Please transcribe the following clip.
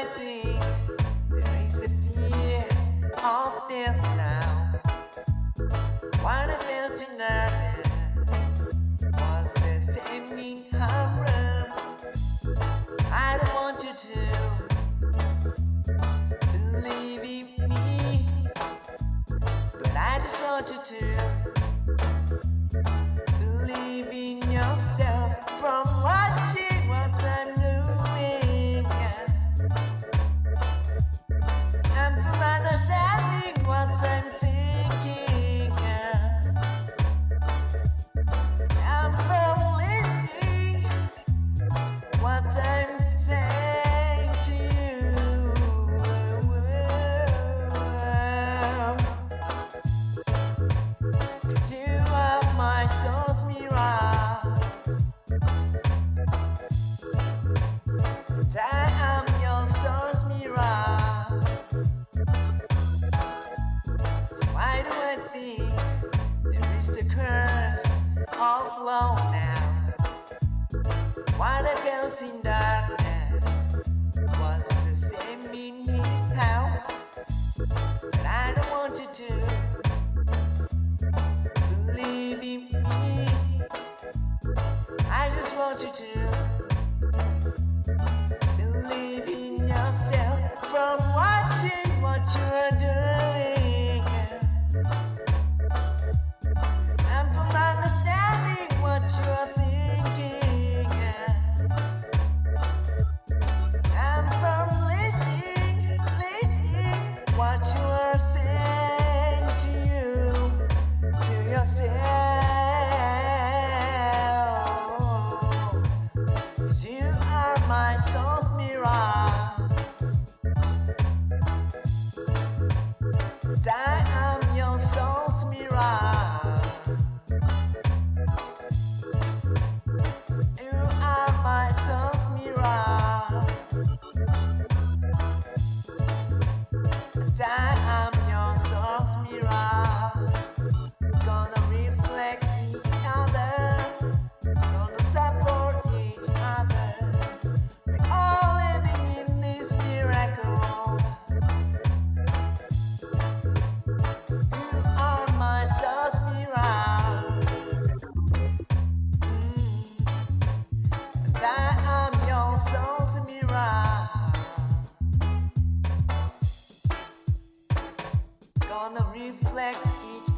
I think there is a fear of death now? What I felt tonight was the same in harm. I don't want you to believe in me, but I just want you to believe in yourself from watching what I'm doing, and from understanding what I'm thinking, and from listening what I'm saying to you. 'Cause you are my soul's mirror, and I am your soul's mirror. So why do I think there is the curse of love now? What I felt in darkness was the same in his house, but I don't want you to believe in me. I just want you to believe in yourself from watching what you're doing, and from understanding what you're thinking, and from listening what you are saying to you, to yourself. 'Cause you are my soul's mirror, and I am your soul's mirror. You are my soul's mirror, and I am your soul's mirror. Gonna reflect each other, gonna support each other. We're all living in this miracle. You are my soul's mirror, and I am your soul's mirror. Gonna reflect each